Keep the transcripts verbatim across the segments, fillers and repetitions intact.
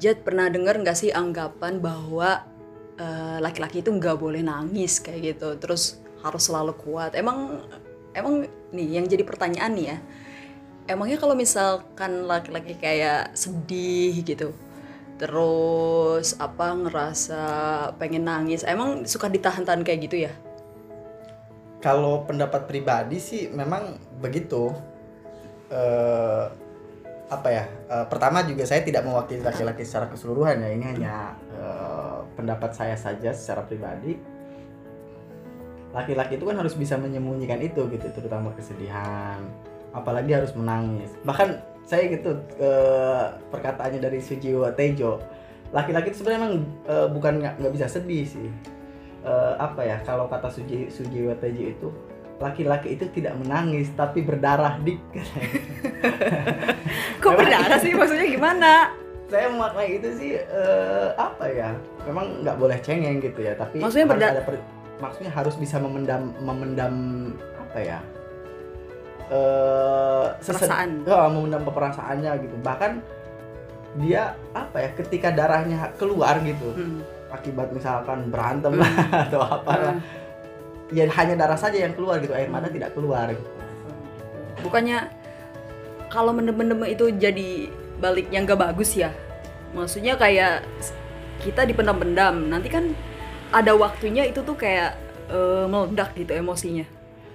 Jad, pernah dengar nggak sih anggapan bahwa eh, laki-laki itu nggak boleh nangis kayak gitu, terus harus selalu kuat. Emang emang nih yang jadi pertanyaan nih ya. Emangnya kalau misalkan laki-laki kayak sedih gitu, terus apa ngerasa pengen nangis, emang suka ditahan-tahan kayak gitu ya? Kalau pendapat pribadi sih memang begitu. Eh, apa ya? Eh, pertama juga saya tidak mewakili laki-laki secara keseluruhan ya. Ini hanya eh, pendapat saya saja secara pribadi. Laki-laki itu kan harus bisa menyembunyikan itu gitu, terutama kesedihan. Apalagi harus menangis. Bahkan saya gitu eh, perkataannya dari Sujiwo Tejo. Laki-laki itu sebenarnya emang eh, bukan nggak nggak bisa sedih sih. Eh, apa ya, kalau kata Suji Sujiwo Tejo itu, laki-laki itu tidak menangis tapi berdarah dik. Kok berdarah sih, maksudnya gimana? Saya memaknai itu sih eh, apa ya, memang nggak boleh cengeng gitu ya, tapi Maksudnya harus berda- ada per- maksudnya harus bisa memendam memendam apa ya, eh sesed- Perasaan. ya, memendam perasaannya gitu. Bahkan dia apa ya, ketika darahnya keluar gitu Hmm. akibat misalkan berantem lah atau apalah, ya hanya darah saja yang keluar gitu, air mata tidak keluar gitu. Bukannya kalau mendem-mendem itu jadi baliknya nggak bagus ya? Maksudnya kayak kita dipendam-pendam, nanti kan ada waktunya itu tuh kayak eh, meledak gitu emosinya.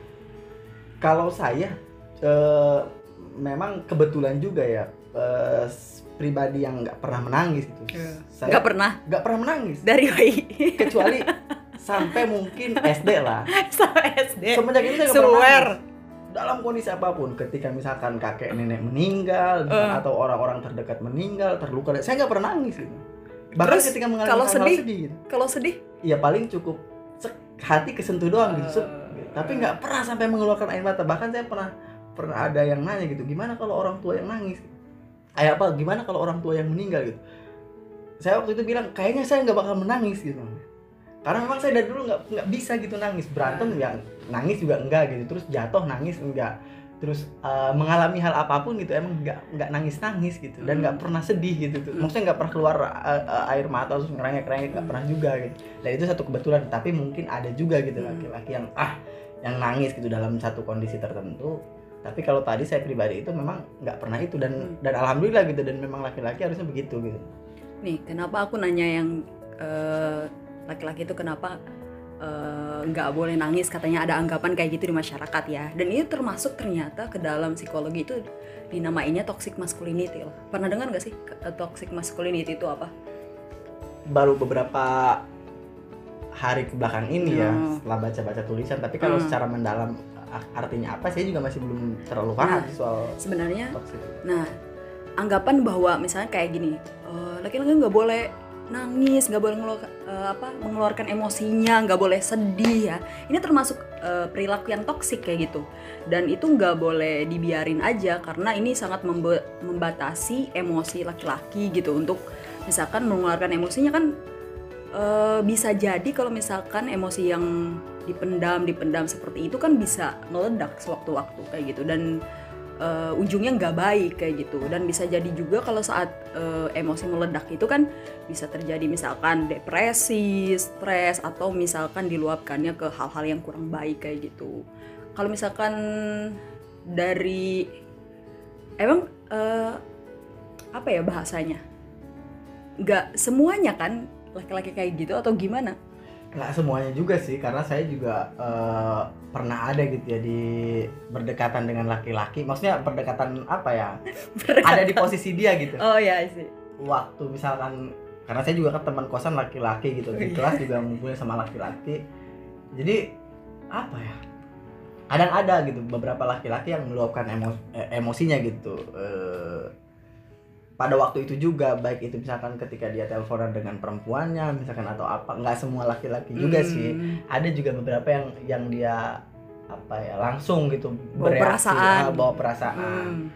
Kalau saya eh, memang kebetulan juga ya, eh, pribadi yang nggak pernah menangis gitu. Saya Nggak pernah nggak pernah menangis dari bayi kecuali sampai mungkin S D lah. sampai S D. Semenjak itu saya nggak pernah Swear. nangis. Dalam kondisi apapun, ketika misalkan kakek nenek meninggal Uh. atau orang-orang terdekat meninggal, terluka, saya nggak pernah nangis gitu. Bahkan Terus, ketika mengalami kalau hal-hal sedih? sedih gitu, Kalau sedih, ya paling cukup sek, hati kesentuh doang gitu, sek, Uh. gitu. Tapi nggak pernah sampai mengeluarkan air mata. Bahkan saya pernah pernah ada yang nanya gitu, gimana kalau orang tua yang nangis? Kayak apa? Gimana kalau orang tua yang meninggal gitu? Saya waktu itu bilang, kayaknya saya nggak bakal menangis gitu. Karena memang saya dari dulu nggak nggak bisa gitu nangis, berantem ya nangis juga enggak gitu, terus jatuh nangis enggak, terus uh, mengalami hal apapun gitu emang nggak nggak nangis nangis gitu, dan nggak pernah sedih gitu tuh. Maksudnya nggak pernah keluar uh, uh, air mata terus ngerengek ngerengek, nggak pernah juga gitu. Dan itu satu kebetulan. Tapi mungkin ada juga gitu laki-laki yang ah yang nangis gitu dalam satu kondisi tertentu. Tapi kalau tadi saya pribadi itu memang nggak pernah itu, dan dan alhamdulillah gitu, dan memang laki-laki harusnya begitu gitu. nih kenapa aku nanya yang eh, laki-laki itu kenapa eh, nggak boleh nangis, katanya ada anggapan kayak gitu di masyarakat ya, dan ini termasuk ternyata ke dalam psikologi itu dinamainnya toxic masculinity loh. Pernah dengar nggak sih eh, toxic masculinity itu apa? Baru beberapa hari kebelakang ini ya Hmm. setelah baca-baca tulisan, tapi kalau Hmm. secara mendalam artinya apa saya juga masih belum terlalu paham Nah, soal sebenarnya toxic. nah anggapan bahwa misalnya kayak gini, eh, laki-laki nggak boleh nangis, nggak boleh ngelu- eh, apa mengeluarkan emosinya, nggak boleh sedih ya, ini termasuk eh, perilaku yang toksik kayak gitu, dan itu nggak boleh dibiarin aja karena ini sangat membe- membatasi emosi laki-laki gitu untuk misalkan mengeluarkan emosinya kan. Uh, bisa jadi kalau misalkan emosi yang dipendam dipendam seperti itu kan bisa meledak sewaktu-waktu kayak gitu, dan uh, ujungnya nggak baik kayak gitu. Dan bisa jadi juga kalau saat uh, emosi meledak itu kan bisa terjadi misalkan depresi, stres, atau misalkan diluapkannya ke hal-hal yang kurang baik kayak gitu. Kalau misalkan dari emang uh, apa ya bahasanya, nggak semuanya kan laki-laki kayak gitu atau gimana? Nggak semuanya juga sih, karena saya juga eh, pernah ada gitu ya di berdekatan dengan laki-laki. Maksudnya berdekatan apa ya? Ada di posisi dia gitu. Oh ya sih. Waktu misalkan, karena saya juga kan teman kosan laki-laki gitu, di kelas juga ngumpulin sama laki-laki. Jadi apa ya? Kadang ada gitu beberapa laki-laki yang meluapkan emo, eh, emosinya gitu. Eh, pada waktu itu juga, baik itu misalkan ketika dia teleponan dengan perempuannya misalkan atau apa, nggak semua laki-laki juga Hmm. sih, ada juga beberapa yang yang dia apa ya langsung gitu Bawa bereaksi, perasaan. ah, bawa perasaan Hmm.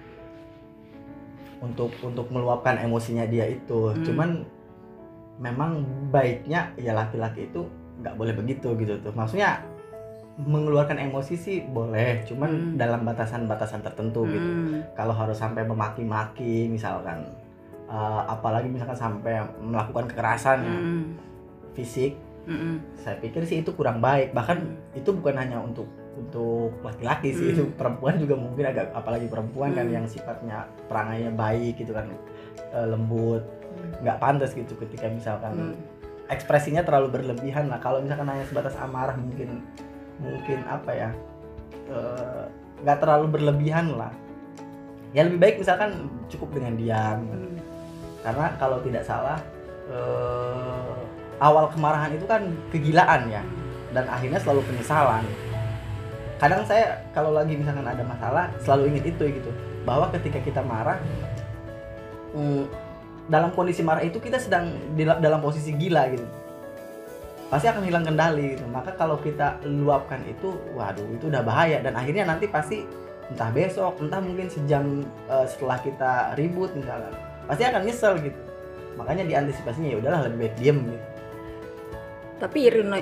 untuk untuk meluapkan emosinya dia itu. Hmm. Cuman memang baiknya ya laki-laki itu nggak boleh begitu gitu tuh. Maksudnya mengeluarkan emosi sih boleh, cuman Hmm. dalam batasan-batasan tertentu gitu. Hmm. Kalau harus sampai memaki-maki misalkan, uh, apalagi misalkan sampai melakukan kekerasan ya, Mm. fisik, Mm-mm. saya pikir sih itu kurang baik. Bahkan Mm. itu bukan hanya untuk untuk laki-laki sih, Mm. itu perempuan juga mungkin agak, apalagi perempuan kan Mm. yang sifatnya perangainya baik gitu kan, uh, lembut, Mm. nggak pantas gitu ketika misalkan Mm. ekspresinya terlalu berlebihan. Nah kalau misalkan hanya sebatas amarah mungkin mungkin apa ya, uh, nggak terlalu berlebihan lah. Ya lebih baik misalkan cukup dengan diam. Mm. Karena kalau tidak salah eh, awal kemarahan itu kan kegilaan ya, dan akhirnya selalu penyesalan. Kadang saya kalau lagi misalkan ada masalah selalu ingat itu gitu, bahwa ketika kita marah, mm, dalam kondisi marah itu kita sedang di, dalam posisi gila gitu, pasti akan hilang kendali gitu. Maka kalau kita luapkan itu, waduh itu udah bahaya, dan akhirnya nanti pasti entah besok, entah mungkin sejam uh, setelah kita ribut misalkan, pasti akan nyesel gitu. Makanya diantisipasinya ya udahlah lebih baik diem gitu. Tapi ironi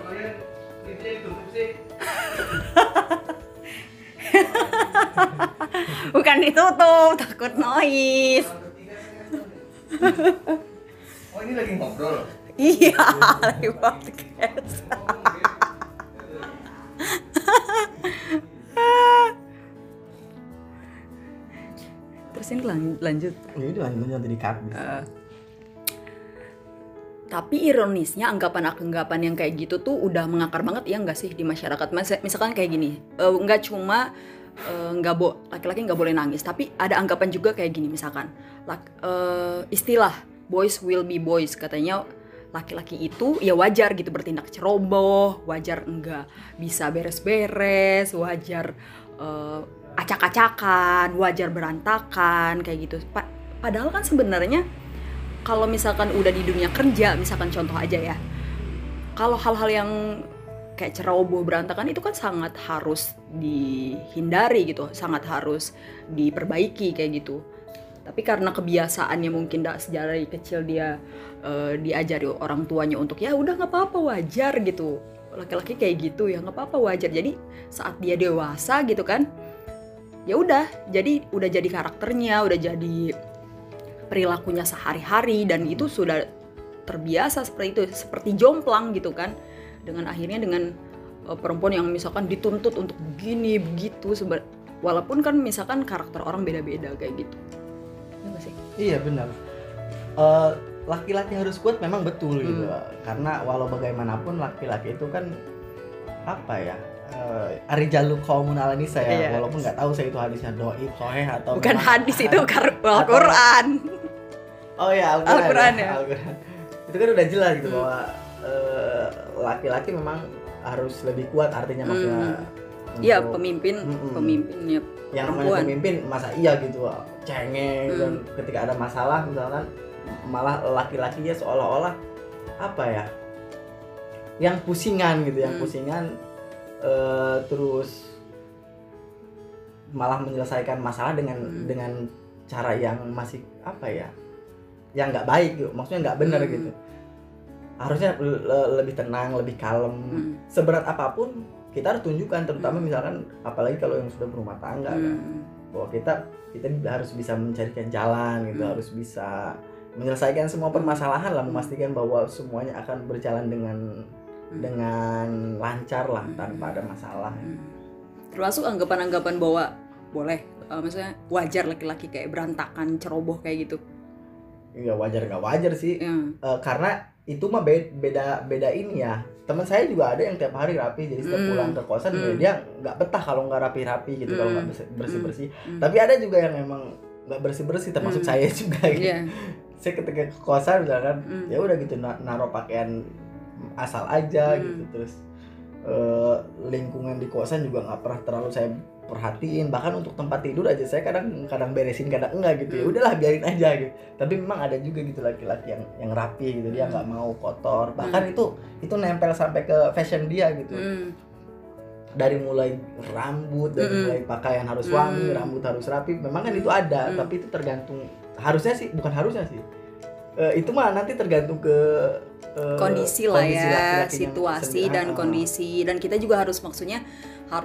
bukan ditutup, takut noise. Oh ini lagi ngobrol? Iya, lagi podcast. Terus ini lan- lanjut. Ya itu lanjut nanti di-cut. Uh, tapi ironisnya anggapan-anggapan yang kayak gitu tuh udah mengakar banget ya nggak sih di masyarakat. Mas- misalkan kayak gini, uh, nggak cuma uh, nggak bo laki-laki nggak boleh nangis, tapi ada anggapan juga kayak gini, misalkan lak- uh, istilah boys will be boys, katanya laki-laki itu ya wajar gitu bertindak ceroboh, wajar enggak bisa beres-beres, wajar uh, acak-acakan, wajar berantakan kayak gitu. Pa- padahal kan sebenarnya kalau misalkan udah di dunia kerja, misalkan contoh aja ya, kalau hal-hal yang kayak ceroboh, berantakan itu kan sangat harus dihindari gitu, sangat harus diperbaiki kayak gitu. Tapi karena kebiasaannya mungkin dah sejak dari kecil dia uh, diajari orang tuanya untuk ya udah nggak apa-apa, wajar gitu, laki-laki kayak gitu ya nggak apa-apa, wajar. Jadi saat dia dewasa gitu kan, ya udah jadi udah jadi karakternya, udah jadi perilakunya sehari-hari, dan itu sudah terbiasa seperti itu, seperti jomplang gitu kan. Dengan akhirnya dengan uh, perempuan yang misalkan dituntut untuk begini begitu, seba- walaupun kan misalkan karakter orang beda-beda kayak gitu. Ya nggak sih? Iya benar. Uh, laki-laki harus kuat memang betul Hmm. gitu. Karena walau bagaimanapun laki-laki itu kan apa ya? Uh, Arijalu qaumun ala nisa ya, Iya. walaupun nggak tahu saya itu hadisnya dhaif, sahih atau Bukan memang- hadis itu kar- atau- Al-Quran. Oh ya Al-Quran, Al-Quran ya. Al-Quran. Itu kan udah jelas gitu Hmm. bahwa uh, laki-laki memang harus lebih kuat, artinya maksudnya. Hmm. Iya, untuk- pemimpin, Mm-mm. pemimpinnya yang namanya perempuan. pemimpin masa iya gitu cengeng, Hmm. dan ketika ada masalah misalkan malah laki-lakinya seolah-olah apa ya, yang pusingan gitu, yang Hmm. pusingan eh, terus malah menyelesaikan masalah dengan Hmm. dengan cara yang masih apa ya, yang nggak baik gitu, maksudnya nggak benar Hmm. gitu. Harusnya le- le- lebih tenang, lebih kalem. Hmm. Seberat apapun kita harus tunjukkan, terutama misalkan apalagi kalau yang sudah berumah tangga kan, Hmm. bahwa kita kita harus bisa mencarikan jalan gitu, Hmm. harus bisa menyelesaikan semua permasalahan lah, memastikan bahwa semuanya akan berjalan dengan Hmm. dengan lancar lah, Hmm. tanpa ada masalah. Hmm. Termasuk anggapan-anggapan bahwa boleh, uh, maksudnya wajar laki-laki kayak berantakan, ceroboh kayak gitu. Ya wajar nggak wajar sih. Ya. Eh, karena itu mah be- beda beda ini ya. Teman saya juga ada yang tiap hari rapi, jadi setiap Hmm. pulang ke kosan Hmm. dia nggak betah kalau nggak rapi-rapi gitu, kalau nggak Hmm. bersih bersih. Hmm. Tapi ada juga yang emang nggak bersih bersih, termasuk Hmm. saya juga gitu. Iya. Saya ketika ke kosan misalkan, Hmm. ya udah gitu na- naruh pakaian asal aja Hmm. gitu, terus eh, lingkungan di kosan juga nggak pernah terlalu saya perhatiin, bahkan untuk tempat tidur aja saya kadang kadang beresin, kadang enggak gitu. Ya Hmm. udahlah biarin aja gitu. Tapi memang ada juga gitu laki-laki yang yang rapi gitu, dia Hmm. nggak mau kotor, bahkan Hmm. itu itu nempel sampai ke fashion dia gitu. Hmm. Dari mulai rambut, dari Mm-mm. mulai pakaian harus Mm. wangi, rambut harus rapi. Memang kan itu ada, Mm. tapi itu tergantung, harusnya sih, bukan harusnya sih. Eh, itu mah nanti tergantung ke eh, Kondisi lah kondisi ya, laki-lakinya situasi sendiri. dan Ah, ah. kondisi, dan kita juga harus maksudnya harus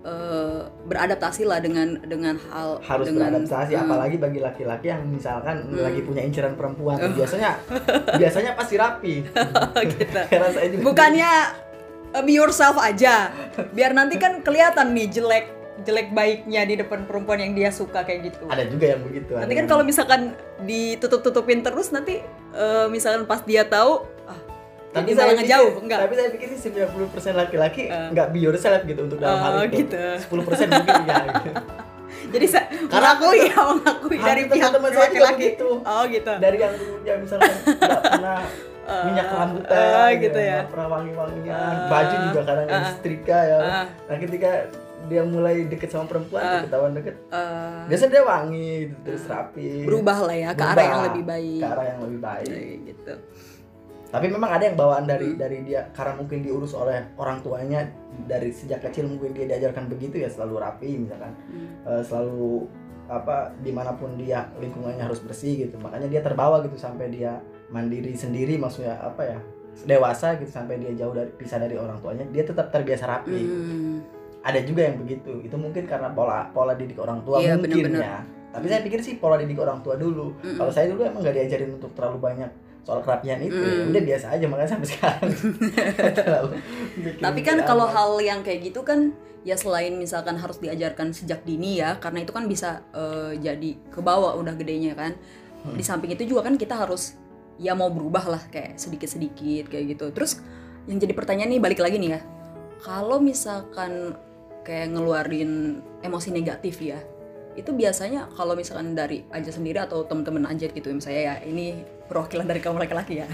uh, beradaptasi lah dengan dengan hal harus dengan, beradaptasi uh, apalagi bagi laki-laki yang misalkan Hmm. lagi punya inceran perempuan biasanya biasanya pasti rapi. gitu. Karena saya juga Bukannya uh, be yourself aja, biar nanti kan kelihatan nih jelek jelek baiknya di depan perempuan yang dia suka kayak gitu. ada juga yang begitu. Nanti ada kan yang- kalau misalkan ditutup-tutupin terus nanti uh, misalkan pas dia tahu ah tapi ini saya malah pikir, ngejauh enggak. tapi saya pikir sih sembilan puluh persen laki-laki Uh. nggak be yourself gitu untuk dalam Oh, hal itu. gitu. sepuluh persen mungkin ya. Gitu. Jadi saya Karena mengakui aku- ya mengakui hampir dari pihak teman-teman saya juga laki-laki. begitu. Oh gitu. Dari yang dulunya misalkan nggak pernah Uh, minyak rambutan, uh, gitu ya. nggak pernah wangi-wangian, Uh, baju juga kadang nggak uh, disetrika ya. uh. Nah ketika dia mulai deket sama perempuan, Uh. ketahuan deket, Uh, biasanya dia wangi, gitu, terus rapi. berubah lah ya ke arah Berubah yang lebih baik. Ke arah yang lebih baik. Kayak gitu. Tapi memang ada yang bawaan dari Hmm. dari dia karena mungkin diurus oleh orang tuanya dari sejak kecil mungkin dia diajarkan begitu ya selalu rapi misalkan. Hmm. Eh, selalu apa dimanapun dia lingkungannya harus bersih gitu makanya dia terbawa gitu sampai dia mandiri sendiri maksudnya apa ya dewasa gitu sampai dia jauh dari pisah dari orang tuanya dia tetap terbiasa rapi. Hmm. Ada juga yang begitu itu mungkin karena pola pola didik orang tua Iya, mungkin benar-benar. ya tapi saya pikir sih pola didik orang tua dulu. Mm-mm. Kalau saya dulu emang nggak diajarin untuk terlalu banyak soal kerapian itu ya. Mm. Udah biasa aja makanya sampai sekarang. Terlalu bikin- Tapi kan bikin kalau amat. hal yang kayak gitu kan ya selain misalkan harus diajarkan sejak dini ya karena itu kan bisa eh, jadi ke bawah udah gedenya kan. Hmm. Di samping itu juga kan kita harus ya mau berubah lah kayak sedikit-sedikit kayak gitu. Terus yang jadi pertanyaan nih balik lagi nih ya. Kalau misalkan kayak ngeluarin emosi negatif ya. Itu biasanya kalau misalkan dari aja sendiri atau temen-temen aja gitu misalnya ya ini perwakilan dari kaum laki-laki ya.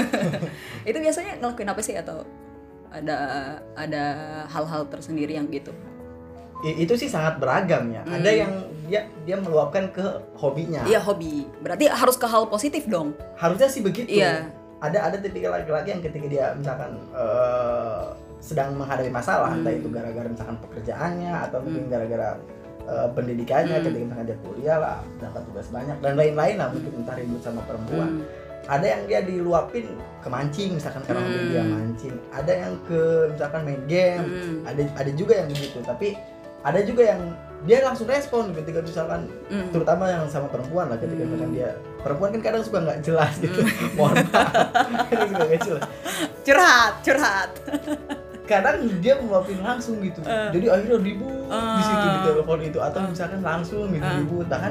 Itu biasanya ngelakuin apa sih atau ada ada hal-hal tersendiri yang gitu? I- itu sih sangat beragam ya. Hmm. Ada yang dia dia meluapkan ke hobinya. Iya hobi. Berarti harus ke hal positif dong. Harusnya sih begitu. Iya. Ada ada tipikal laki-laki yang ketika dia misalkan eh, sedang menghadapi masalah, Hmm. entah itu gara-gara misalkan pekerjaannya atau mungkin Hmm. gara-gara eh, pendidikannya, Hmm. ketika misalkan dia kuliah lah, dapat tugas banyak dan lain-lain lah, mungkin entah ribut sama perempuan. Hmm. Ada yang dia diluapin ke mancing misalkan karena hobi Hmm. dia mancing. Ada yang ke misalkan main game. Hmm. Ada ada juga yang begitu. Tapi ada juga yang dia langsung respon ketika misalkan Hmm. terutama yang sama perempuan lah ketika Hmm. misalkan dia perempuan kan kadang suka nggak jelas gitu. Mohon maaf. Kadang suka nggak jelas. Curhat, curhat. Kadang dia meluapin langsung gitu. Uh. Jadi akhirnya ribut di situ di Uh. telepon itu atau Uh. misalkan langsung gitu Uh. ribut. Bahkan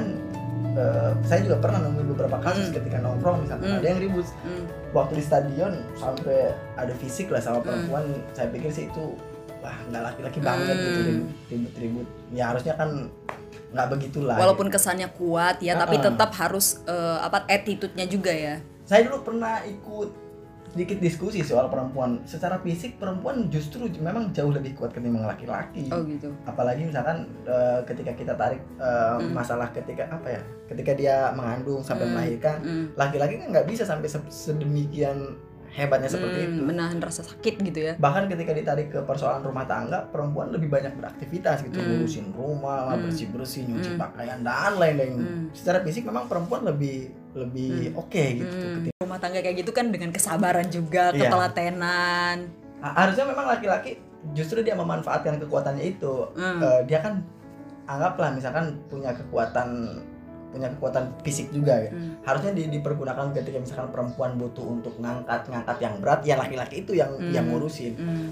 eh, saya juga pernah nemuin beberapa kasus Hmm. ketika nongkrong misalkan Hmm. ada yang ribut Hmm. waktu di stadion sampai ada fisik lah sama Hmm. perempuan. Saya pikir sih itu wah nggak laki-laki banget gitu Hmm. ribut-ribut. Ya harusnya kan nggak begitulah. Walaupun kesannya kuat ya, tapi Uh-uh. tetap harus eh, apa attitude-nya juga ya. Saya dulu pernah ikut sedikit diskusi soal perempuan. Secara fisik perempuan justru memang jauh lebih kuat ketimbang laki-laki. Oh gitu. Apalagi misalkan eh, ketika kita tarik eh, Hmm. masalah ketika apa ya? Ketika dia mengandung sampai Hmm. melahirkan, Hmm. laki-laki kan nggak bisa sampai se- sedemikian hebatnya seperti Hmm, itu. menahan rasa sakit gitu ya. Bahkan ketika ditarik ke persoalan rumah tangga, perempuan lebih banyak beraktivitas gitu, Hmm. ngurusin rumah, Hmm. bersih-bersih, nyuci Hmm. pakaian dan lain-lain. Hmm. Secara fisik memang perempuan lebih lebih oke gitu. Hmm. Rumah tangga kayak gitu kan dengan kesabaran juga, Iya. ketelatenan. Nah, harusnya memang laki-laki justru dia memanfaatkan kekuatannya itu. Hmm. Eh, dia kan anggaplah misalkan punya kekuatan punya kekuatan fisik juga ya. Hmm. Harusnya di, dipergunakan ketika misalkan perempuan butuh untuk ngangkat-ngangkat yang berat, ya laki-laki itu yang Hmm. yang ngurusin. Hmm.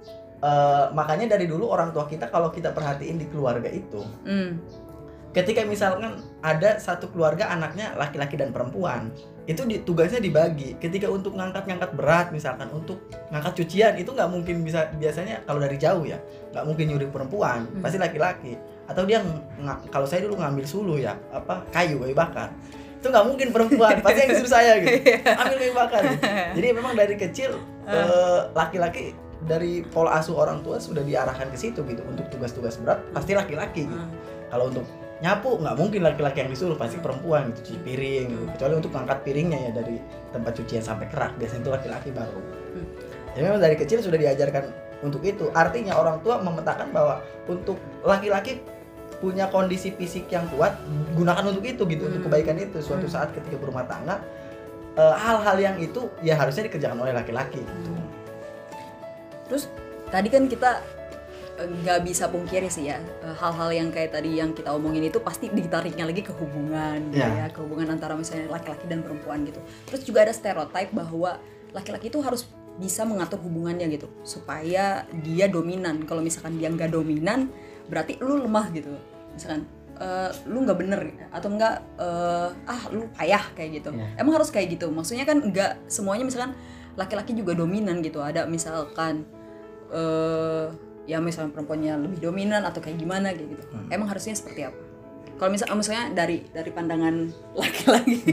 Eh, makanya dari dulu orang tua kita kalau kita perhatiin di keluarga itu, Hmm. ketika misalkan ada satu keluarga anaknya laki-laki dan perempuan, itu di, tugasnya dibagi. Ketika untuk ngangkat-ngangkat berat misalkan untuk ngangkat cucian itu nggak mungkin bisa, biasanya kalau dari jauh ya nggak mungkin nyuruh perempuan, Hmm. pasti laki-laki. Atau dia ng- kalau saya dulu ngambil suluh ya apa kayu kayu bakar, itu nggak mungkin perempuan, pasti yang disuruh saya gitu, ambil kayu bakar gitu. Jadi memang dari kecil eh, laki-laki dari pola asuh orang tua sudah diarahkan ke situ gitu. Untuk tugas-tugas berat pasti laki-laki gitu. Hmm. Kalau untuk nyapu nggak mungkin laki-laki yang disuruh, pasti perempuan gitu, cuci piring gitu. Kecuali untuk ngangkat piringnya ya dari tempat cucian sampai kerak, biasanya itu laki-laki baru. Hmm. Jadi memang dari kecil sudah diajarkan untuk itu. Artinya orang tua memetakan bahwa untuk laki-laki punya kondisi fisik yang kuat, gunakan untuk itu gitu, untuk Hmm. kebaikan itu. Suatu Hmm. saat ketika berumah tangga, eh, hal-hal yang itu ya harusnya dikerjakan oleh laki-laki gitu. Terus tadi kan kita nggak bisa pungkiri sih ya, eh, hal-hal yang kayak tadi yang kita omongin itu pasti ditariknya lagi ke hubungan gitu Ya. ya, ke hubungan antara misalnya laki-laki dan perempuan gitu. Terus juga ada stereotip bahwa laki-laki itu harus bisa mengatur hubungannya gitu supaya dia dominan. Kalau misalkan dia nggak dominan berarti lu lemah gitu. Misalkan eh, lu nggak bener atau enggak eh, ah lu payah kayak gitu. Ya. Emang harus kayak gitu. Maksudnya kan nggak semuanya misalkan laki-laki juga dominan gitu. Ada misalkan eh ya misalnya perempuannya lebih dominan atau kayak gimana kayak gitu. Hmm. Emang harusnya seperti apa? Kalau misalnya misalnya dari dari pandangan laki-laki.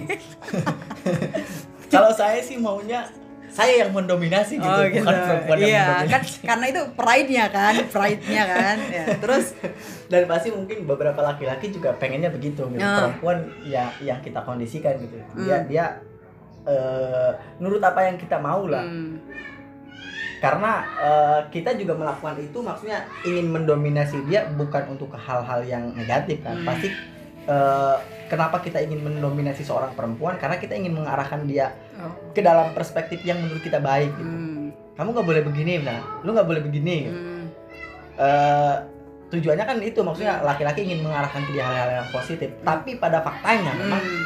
Kalau saya sih maunya saya yang mendominasi gitu, Oh, bukan gitu. perempuan yang Iya, kan mendominasi. karena itu pride-nya kan, pride-nya kan. Ya, terus Dan pasti mungkin beberapa laki-laki juga pengennya begitu gitu. Ah. Perempuan ya yang kita kondisikan gitu. Dia Hmm. dia eh, nurut apa yang kita mau lah. hmm, Karena eh, kita juga melakukan itu maksudnya ingin mendominasi dia bukan untuk hal-hal yang negatif kan. Hmm. Pasti eh, kenapa kita ingin mendominasi seorang perempuan karena kita ingin mengarahkan dia oh, ke dalam perspektif yang menurut kita baik gitu. hmm, Kamu nggak boleh begini, nah, lu nggak boleh begini. Gitu. hmm, Eh, tujuannya kan itu maksudnya laki-laki ingin mengarahkan ke dia hal-hal yang positif. Tapi pada faktanya memang hmm,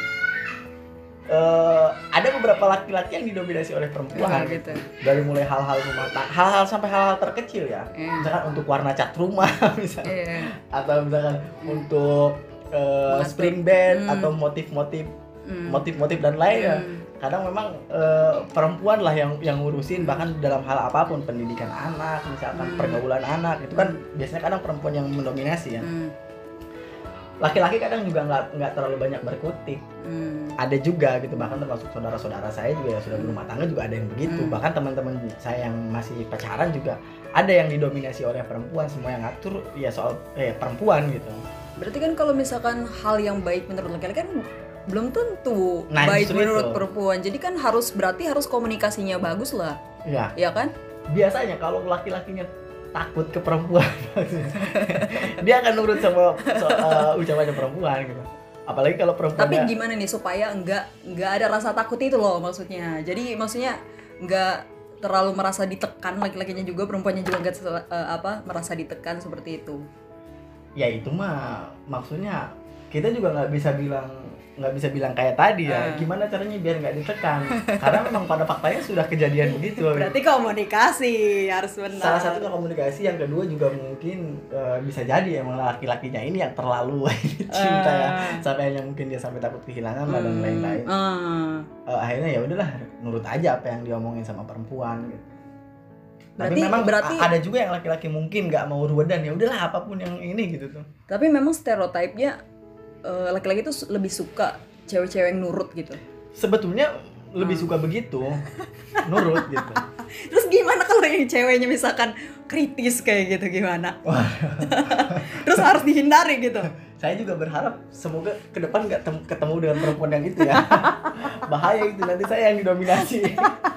eh, ada beberapa laki-laki yang didominasi oleh oh, perempuan. gitu. Dari mulai hal-hal rumah tangga, hal-hal sampai hal-hal terkecil ya. Iya. Misalkan untuk warna cat rumah misalnya, Iya. atau misalkan untuk eh, Mengatur. spring bed Hmm. atau motif-motif Hmm. motif-motif dan lainnya. Hmm. Kadang memang eh, perempuan lah yang yang ngurusin bahkan dalam hal apapun, pendidikan anak misalkan, Hmm. pergaulan anak itu kan biasanya kadang perempuan yang mendominasi ya. Hmm. Laki-laki kadang juga nggak nggak terlalu banyak berkutik. Hmm. Ada juga gitu, bahkan termasuk saudara-saudara saya juga yang sudah berumah tangga juga ada yang begitu. Hmm. Bahkan teman-teman saya yang masih pacaran juga ada yang didominasi oleh perempuan, semua yang ngatur ya soal eh perempuan gitu. Berarti kan kalau misalkan hal yang baik menurut laki-laki kan belum tentu Nah, baik justru menurut itu. perempuan. Jadi kan harus berarti harus komunikasinya bagus lah, Ya, ya kan? biasanya kalau laki-lakinya takut ke perempuan dia akan nurut sama so, uh, ucapannya perempuan gitu. Apalagi kalau perempuan Tapi gimana nih supaya enggak enggak ada rasa takut itu loh maksudnya. Jadi maksudnya enggak terlalu merasa ditekan, laki-lakinya juga perempuannya juga enggak se- eh, apa merasa ditekan seperti itu. ya itu mah maksudnya kita juga nggak bisa bilang nggak bisa bilang kayak tadi ya. Ah. Gimana caranya biar nggak ditekan? Karena memang pada faktanya sudah kejadian begitu. Berarti komunikasi harus benar. Salah satunya komunikasi, yang kedua juga mungkin eh, bisa jadi emang laki-lakinya ini yang terlalu cinta ya, Ah. sampai yang mungkin dia sampai takut kehilangan lah dan Hmm, lain-lain. ah. Eh, akhirnya ya udahlah nurut aja apa yang diomongin sama perempuan gitu. Tapi Berarti memang berarti a- ada juga yang laki-laki mungkin nggak mau ruwedan, ya udahlah apapun yang ini gitu tuh. tapi memang stereotipnya eh, laki-laki tuh lebih suka cewek-cewek yang nurut gitu. Sebetulnya lebih Hmm. suka begitu, nurut gitu. Terus gimana kalau yang ceweknya misalkan kritis kayak gitu gimana? Wah. Terus harus dihindari gitu. Saya juga berharap semoga ke depan nggak tem- ketemu dengan perempuan yang itu ya. Bahaya itu, nanti saya yang didominasi.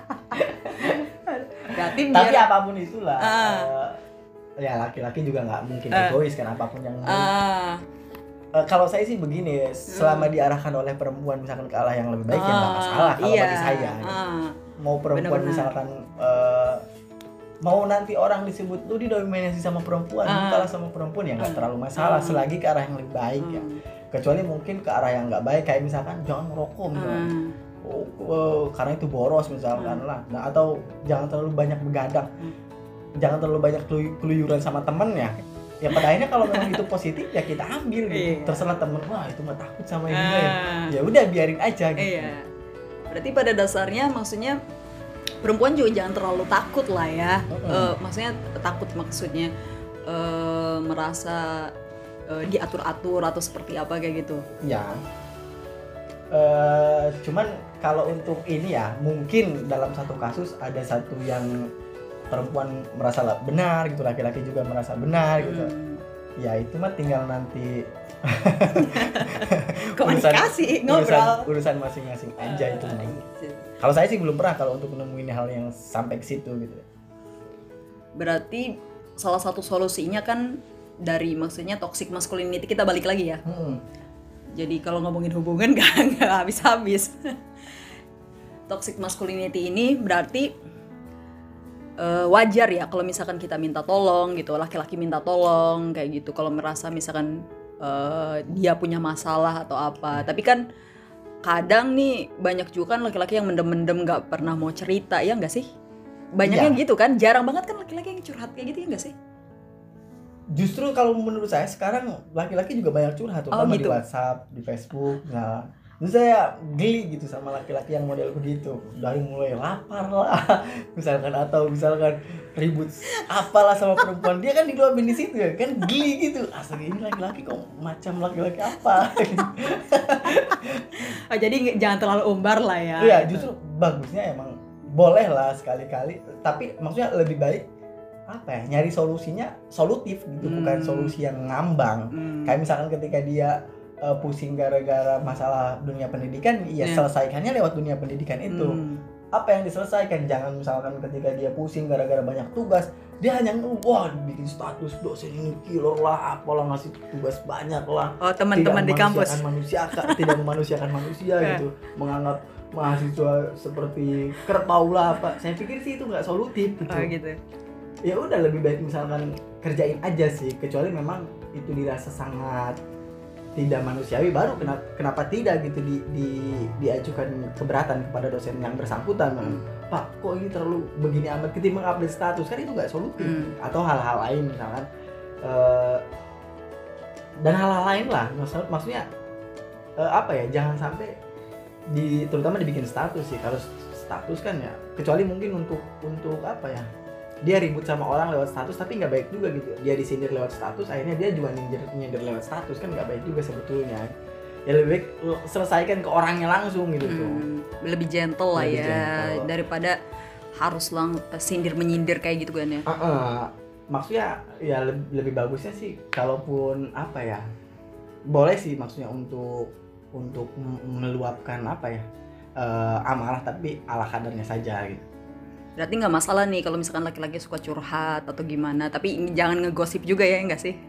Berarti Tapi biar apapun itulah, Ah. eh, ya laki-laki juga nggak mungkin Ah. egois kan, apapun yang mau. ah Eh, kalau saya sih begini, selama diarahkan oleh perempuan misalkan ke arah yang lebih baik ya nggak ah, masalah kalau iya, bagi saya. gitu. ah. Mau perempuan Benar-benar. misalkan eh, mau nanti orang disebut lu didominasi sama perempuan, lu Ah. kalah sama perempuan ya nggak Ah. terlalu masalah Ah. selagi ke arah yang lebih baik ya. Hmm. Kecuali mungkin ke arah yang nggak baik kayak misalkan jangan merokok misalkan. Ah. Oh, oh, karena itu boros misalkan lah. Nah, atau jangan terlalu banyak begadang. Hmm. Jangan terlalu banyak kelu- keluyuran sama temen ya. Ya pada akhirnya kalau memang itu positif ya kita ambil gitu. Iya. Terserah temen, wah itu mah takut sama ini ya. Ah. Ya udah biarin aja gitu. Iya. Berarti pada dasarnya maksudnya perempuan juga jangan terlalu takut lah ya. Mm-mm. Eh, maksudnya takut maksudnya eh, merasa eh, diatur-atur atau seperti apa kayak gitu. Ya. Eh, cuman kalau untuk ini ya mungkin dalam satu kasus ada satu yang perempuan merasa lah benar gitu, laki-laki juga merasa benar gitu. Hmm. Ya itu mah tinggal nanti Komunikasi, urusan, ngobrol. urusan masing-masing aja itu. Ah, mah. gitu. Kalau saya sih belum pernah kalau untuk nemuin hal yang sampai ke situ gitu. Berarti salah satu solusinya kan dari maksudnya toxic masculinity, kita balik lagi ya. Hmm. Jadi kalau ngomongin hubungan gak, gak habis-habis. Toxic masculinity ini berarti uh, wajar ya kalau misalkan kita minta tolong gitu, laki-laki minta tolong kayak gitu kalau merasa misalkan uh, dia punya masalah atau apa. Tapi kan kadang nih banyak juga kan laki-laki yang mendem-mendem nggak pernah mau cerita, ya nggak sih? Banyaknya Iya. gitu kan, jarang banget kan laki-laki yang curhat kayak gitu, ya nggak sih? Justru kalau menurut saya sekarang laki-laki juga banyak curhat, terutama Oh, gitu. di WhatsApp, di Facebook. Nah, terus saya geli gitu sama laki-laki yang model begitu. Dari mulai lapar lah, misalkan, atau misalkan ribut apalah sama perempuan, dia kan diluapin di situ ya, kan geli gitu. Astaga, ini laki-laki kok macam laki-laki apa? Oh, jadi nggak- jangan terlalu umbar lah ya. Iya, gitu. justru bagusnya emang boleh lah sekali-kali, tapi maksudnya lebih baik apa ya, nyari solusinya solutif gitu, bukan Hmm. solusi yang ngambang. Hmm. Kayak misalkan ketika dia uh, pusing gara-gara masalah dunia pendidikan, ya Iya. selesaikannya lewat dunia pendidikan itu. Hmm. Apa yang diselesaikan, jangan misalkan ketika dia pusing gara-gara banyak tugas, dia hanya wah bikin status dosen ini killer lah, apalah ngasih tugas banyak lah. Oh, teman-teman di kampus. Tidak memanusiakan, tidak memanusiakan manusia gitu, menganggap mahasiswa seperti kerbau lah apa. Saya pikir sih itu nggak solutif gitu. Oh, gitu. Ya udah, lebih baik misalkan kerjain aja sih, kecuali memang itu dirasa sangat tidak manusiawi, baru kenapa, kenapa tidak gitu di, di diajukan keberatan kepada dosen yang bersangkutan. Hmm. Pak, kok ini terlalu begini amat ketimbang update status, kan itu nggak solutif. Hmm. Atau hal-hal lain misalkan uh, dan hal-hal lain lah, maksud, maksudnya uh, apa ya, jangan sampai di, terutama dibikin status sih. Kalau status kan ya, kecuali mungkin untuk untuk apa ya, dia ribut sama orang lewat status, tapi nggak baik juga gitu. Dia disindir lewat status, akhirnya dia juga nyindir, nyindir lewat status, kan nggak baik juga sebetulnya. Ya lebih baik selesaikan ke orangnya langsung gitu tuh. Hmm. Lebih gentle lah Lebih ya, gentle. daripada harus lang sindir menyindir kayak gitu kan ya. Uh-uh. Maksudnya ya lebih, lebih bagusnya sih, kalaupun apa ya, boleh sih maksudnya untuk untuk meluapkan apa ya, uh, amarah, tapi ala kadarnya saja gitu. Berarti nggak masalah nih kalau misalkan laki-laki suka curhat atau gimana, tapi jangan ngegosip juga ya, enggak sih?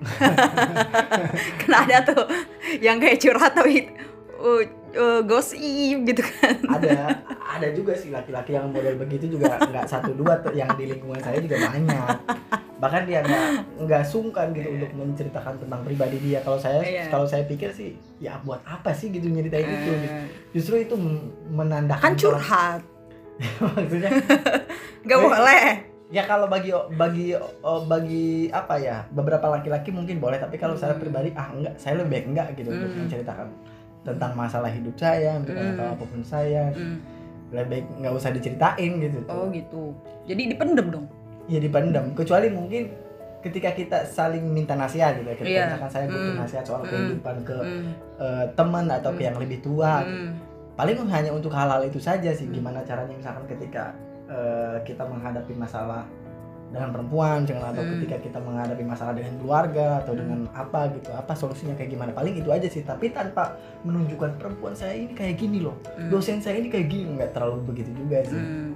Kan ada tuh yang kayak curhat tapi uh, uh, gosip gitu kan. Ada ada juga sih laki-laki yang model begitu juga, nggak satu dua tuh, yang di lingkungan saya juga banyak. Bahkan dia nggak nggak sungkan gitu untuk menceritakan tentang pribadi dia. Kalau saya Iya. kalau saya pikir sih, ya buat apa sih gitu nyeritain itu gitu. Eh, Justru itu menandakan kan curhat, maksudnya nggak Eh, boleh. ya kalau bagi bagi oh, bagi apa ya, beberapa laki-laki mungkin boleh, tapi kalau saya Hmm. pribadi ah enggak, saya lebih baik enggak gitu untuk Hmm. menceritakan tentang masalah hidup saya, untuk Hmm. masalah apapun saya, Hmm. lebih baik nggak usah diceritain gitu. Oh gitu. Jadi dipendem dong. Ya dipendam, kecuali mungkin ketika kita saling minta nasihat gitu ya, ketika Iya. misalkan saya butuh Hmm. nasihat soal Hmm. kehidupan ke Hmm. eh, teman atau ke Hmm. yang lebih tua gitu. Hmm. Paling hanya untuk hal-hal itu saja sih, Hmm. gimana caranya misalkan ketika eh, kita menghadapi masalah dengan perempuan, jangan, atau Hmm. ketika kita menghadapi masalah dengan keluarga atau Hmm. dengan apa gitu, apa solusinya kayak gimana, paling itu aja sih, tapi tanpa menunjukkan perempuan saya ini kayak gini loh, Hmm. dosen saya ini kayak gini, nggak terlalu begitu juga sih. Hmm.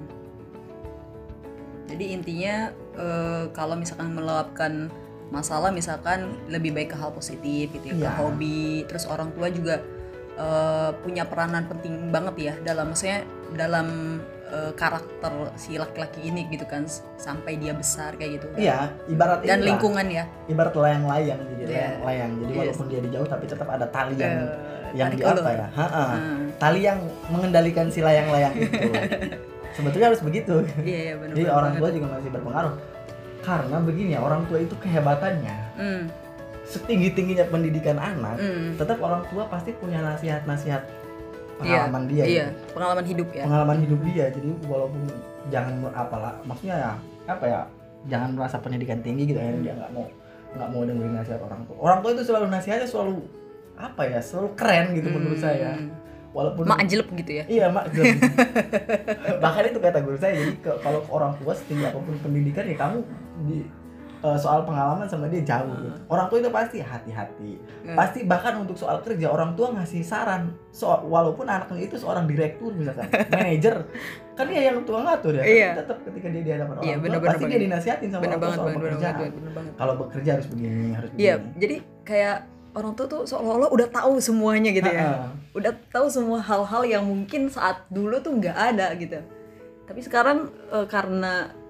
Jadi intinya eh, kalau misalkan meluapkan masalah, misalkan lebih baik ke hal positif gitu ya, ke Iya. hobi. Terus orang tua juga eh, punya peranan penting banget ya dalam, maksudnya dalam eh, karakter si laki-laki ini gitu kan, s- sampai dia besar kayak gitu. Iya, ibarat Dan inilah, lingkungan ya. ibarat layang-layang, jadi Iya. layang-layang, jadi Yes. walaupun dia di jauh tapi tetap ada tali yang Eh, yang tarik di apa ulur. ya, Ha-ha. Hmm. tali yang mengendalikan si layang-layang itu. Sebetulnya harus begitu. Iya, iya benar. Jadi orang tua juga masih berpengaruh. Karena begini ya, orang tua itu kehebatannya, Hmm. setinggi-tingginya pendidikan anak, Hmm. tetap orang tua pasti punya nasihat-nasihat Iya, pengalaman dia, Iya, gitu. pengalaman hidup ya. Pengalaman hidup dia. Jadi walaupun jangan apalah, maksudnya ya apa ya, jangan merasa pendidikan tinggi gitu, akhirnya dia nggak mau nggak mau dengerin nasihat orang tua. Orang tua itu selalu nasihatnya selalu apa ya, selalu keren gitu menurut Hmm. saya. Walaupun Mak anjelep gitu ya. iya mak bahkan itu kata guru saya, jadi ke, kalau ke orang tua setinggi apapun pendidikan ya kamu di eh, soal pengalaman sama dia jauh gitu. Orang tua itu pasti hati-hati, Hmm. pasti bahkan untuk soal kerja orang tua ngasih saran, so, walaupun anaknya itu seorang direktur misalkan manajer, kan dia yang tua ngatur ya, Iya. tapi tetap ketika dia di hadapan orang Iya, tua bener-bener pasti dia banget. dinasihatin sama Bener orang tua banget, soal bener banget, pekerjaan. bener banget. Kalau bekerja harus begini, harus begini. Iya, jadi kayak orang tua tuh seolah-olah udah tahu semuanya gitu ya. Ha-ha. Udah tahu semua hal-hal yang mungkin saat dulu tuh nggak ada gitu. Tapi sekarang eh, karena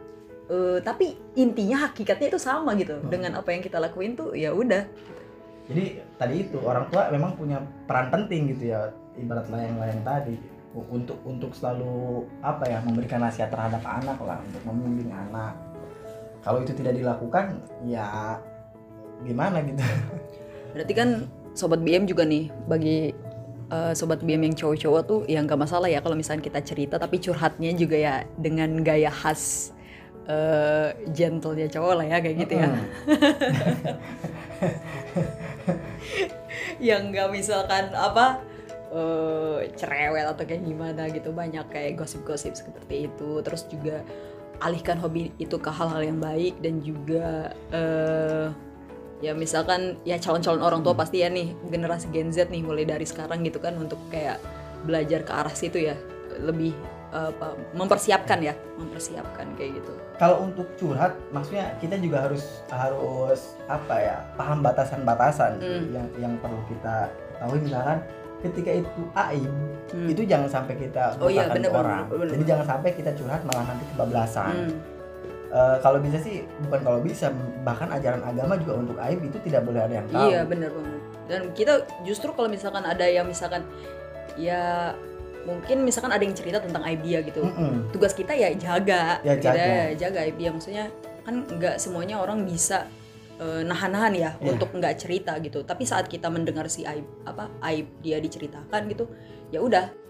uh, tapi intinya hakikatnya itu sama gitu. Hmm. Dengan apa yang kita lakuin tuh ya udah. Jadi tadi itu orang tua memang punya peran penting gitu ya, ibarat layang-layang tadi, untuk untuk selalu apa ya, memberikan nasihat terhadap anak lah, untuk membimbing anak. Kalau itu tidak dilakukan ya gimana gitu. Berarti kan sobat B M juga nih, bagi uh, sobat B M yang cowok-cowok tuh ya nggak masalah ya kalau misalnya kita cerita, tapi curhatnya juga ya dengan gaya khas uh, gentle-nya cowok lah ya, kayak gitu ya. Yang nggak misalkan apa uh, cerewet atau kayak gimana gitu, banyak kayak gosip-gosip seperti itu. Terus juga alihkan hobi itu ke hal-hal yang baik, dan juga uh, ya misalkan ya calon-calon orang tua pasti ya nih, generasi Gen Z nih mulai dari sekarang gitu kan, untuk kayak belajar ke arah situ ya, lebih apa, mempersiapkan ya, mempersiapkan kayak gitu. Kalau untuk curhat maksudnya kita juga harus harus apa ya, paham batasan-batasan hmm. yang yang perlu kita ketahui. Misalkan ketika itu aib, hmm. itu jangan sampai kita oh, iya, ke bener, orang. bener, bener. Jadi jangan sampai kita curhat malah nanti kebablasan. Hmm. Uh, kalau bisa sih, bukan kalau bisa, bahkan ajaran agama juga untuk aib itu tidak boleh ada yang tahu. Iya benar banget. Dan kita justru kalau misalkan ada yang misalkan ya mungkin misalkan ada yang cerita tentang aib dia gitu, mm-mm. tugas kita ya jaga, ya jaga, kita jaga aib dia. Maksudnya kan nggak semuanya orang bisa uh, nahan-nahan ya, yeah. untuk nggak cerita gitu. Tapi saat kita mendengar si aib apa aib dia diceritakan gitu, ya udah